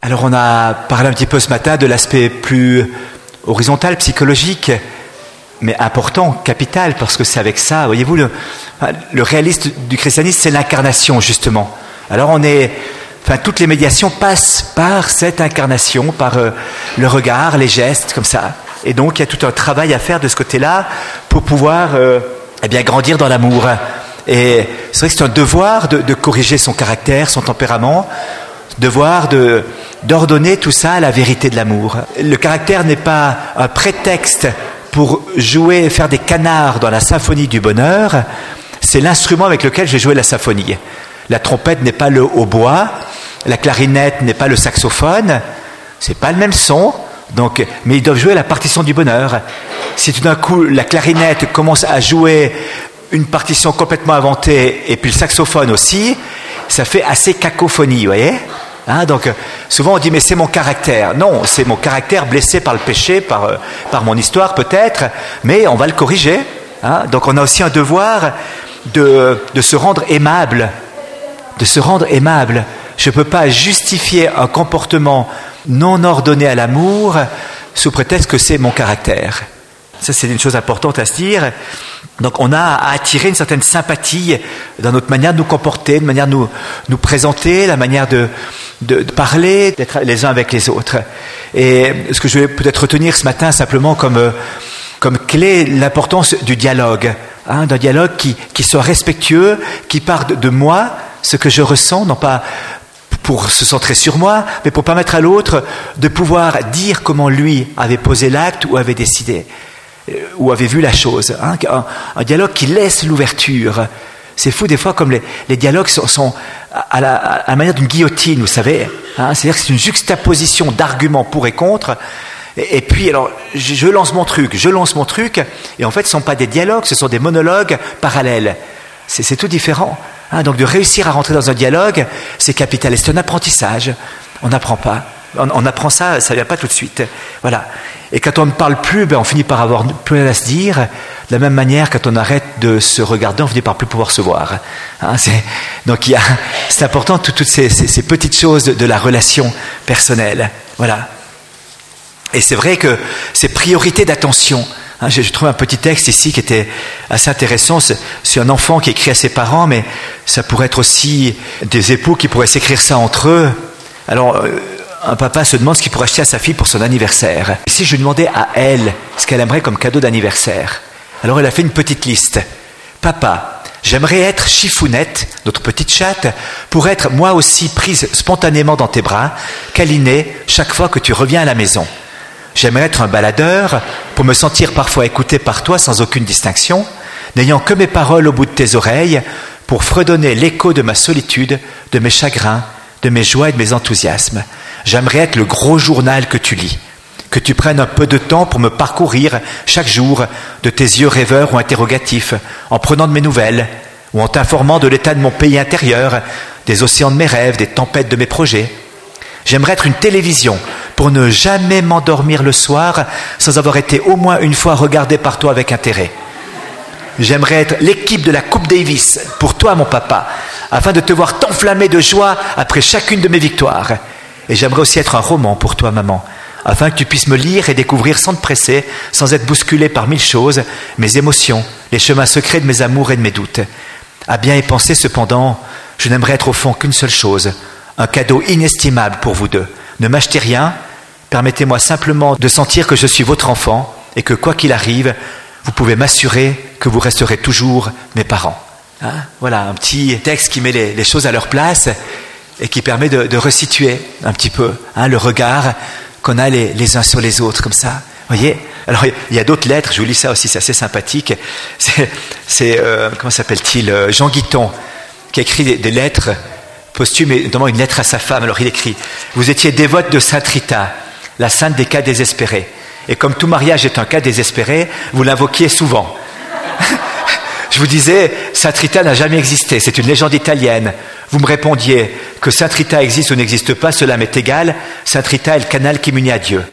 Alors on a parlé un petit peu ce matin de l'aspect plus horizontal, psychologique, mais important, capital, parce que c'est avec ça, voyez-vous, le réaliste du christianisme, c'est l'incarnation, justement. Alors toutes les médiations passent par cette incarnation, par le regard, les gestes, comme ça. Et donc, il y a tout un travail à faire de ce côté-là pour pouvoir grandir dans l'amour. Et c'est vrai que c'est un devoir de corriger son caractère, son tempérament, devoir d'ordonner tout ça à la vérité de l'amour. Le caractère n'est pas un prétexte pour jouer, faire des canards dans la symphonie du bonheur. C'est l'instrument avec lequel j'ai joué la symphonie. La trompette n'est pas le hautbois, la clarinette n'est pas le saxophone, c'est pas le même son, mais ils doivent jouer la partition du bonheur. Si tout d'un coup la clarinette commence à jouer une partition complètement inventée et puis le saxophone aussi, ça fait assez cacophonie, vous voyez ? Donc souvent on dit mais c'est mon caractère. Non, c'est mon caractère blessé par le péché, par mon histoire peut-être, mais on va le corriger. Donc on a aussi un devoir de se rendre aimable. De se rendre aimable. Je ne peux pas justifier un comportement non ordonné à l'amour sous prétexte que c'est mon caractère. Ça, c'est une chose importante à se dire. Donc, on a à attirer une certaine sympathie dans notre manière de nous comporter, de manière de nous présenter, la manière de parler, d'être les uns avec les autres. Et ce que je vais peut-être retenir ce matin simplement comme clé, l'importance du dialogue. D'un dialogue qui soit respectueux, qui parte de moi, ce que je ressens, non pas pour se centrer sur moi, mais pour permettre à l'autre de pouvoir dire comment lui avait posé l'acte ou avait décidé, ou avait vu la chose. Un dialogue qui laisse l'ouverture. C'est fou des fois comme les dialogues sont à la manière d'une guillotine, vous savez. C'est-à-dire que c'est une juxtaposition d'arguments pour et contre. Et puis, alors, je lance mon truc, et en fait, ce ne sont pas des dialogues, ce sont des monologues parallèles. C'est tout différent. Donc, de réussir à rentrer dans un dialogue, c'est capital. Et c'est un apprentissage. On n'apprend pas. On apprend ça ne vient pas tout de suite. Voilà. Et quand on ne parle plus, on finit par avoir plus rien à se dire. De la même manière, quand on arrête de se regarder, on finit par plus pouvoir se voir. Donc, c'est important, toutes ces petites choses de la relation personnelle. Voilà. Et c'est vrai que c'est priorité d'attention. J'ai trouvé un petit texte ici qui était assez intéressant. C'est un enfant qui écrit à ses parents, mais ça pourrait être aussi des époux qui pourraient s'écrire ça entre eux. Alors, un papa se demande ce qu'il pourrait acheter à sa fille pour son anniversaire. Ici, je lui demandais à elle ce qu'elle aimerait comme cadeau d'anniversaire. Alors, elle a fait une petite liste. Papa, j'aimerais être Chifounette, notre petite chatte, pour être moi aussi prise spontanément dans tes bras, câlinée chaque fois que tu reviens à la maison. J'aimerais être un baladeur pour me sentir parfois écouté par toi sans aucune distinction, n'ayant que mes paroles au bout de tes oreilles pour fredonner l'écho de ma solitude, de mes chagrins, de mes joies et de mes enthousiasmes. J'aimerais être le gros journal que tu lis, que tu prennes un peu de temps pour me parcourir chaque jour de tes yeux rêveurs ou interrogatifs, en prenant de mes nouvelles ou en t'informant de l'état de mon pays intérieur, des océans de mes rêves, des tempêtes de mes projets. J'aimerais être une télévision pour ne jamais m'endormir le soir sans avoir été au moins une fois regardé par toi avec intérêt. J'aimerais être l'équipe de la Coupe Davis pour toi, mon papa, afin de te voir t'enflammer de joie après chacune de mes victoires. Et j'aimerais aussi être un roman pour toi, maman, afin que tu puisses me lire et découvrir sans te presser, sans être bousculé par mille choses, mes émotions, les chemins secrets de mes amours et de mes doutes. À bien y penser cependant, je n'aimerais être au fond qu'une seule chose, un cadeau inestimable pour vous deux. Ne m'achetez rien, permettez-moi simplement de sentir que je suis votre enfant et que quoi qu'il arrive, vous pouvez m'assurer que vous resterez toujours mes parents. Voilà, un petit texte qui met les choses à leur place et qui permet de resituer un petit peu le regard qu'on a les uns sur les autres, comme ça. Voyez ? Alors, il y a d'autres lettres, je vous lis ça aussi, c'est assez sympathique. C'est comment s'appelle-t-il ? Jean Guiton, qui a écrit des lettres posthume, et notamment une lettre à sa femme. Alors il écrit « Vous étiez dévote de Sainte Rita, la sainte des cas désespérés. Et comme tout mariage est un cas désespéré, vous l'invoquiez souvent. Je vous disais, Sainte Rita n'a jamais existé, c'est une légende italienne. Vous me répondiez que Sainte Rita existe ou n'existe pas, cela m'est égal. Sainte Rita est le canal qui m'unit à Dieu.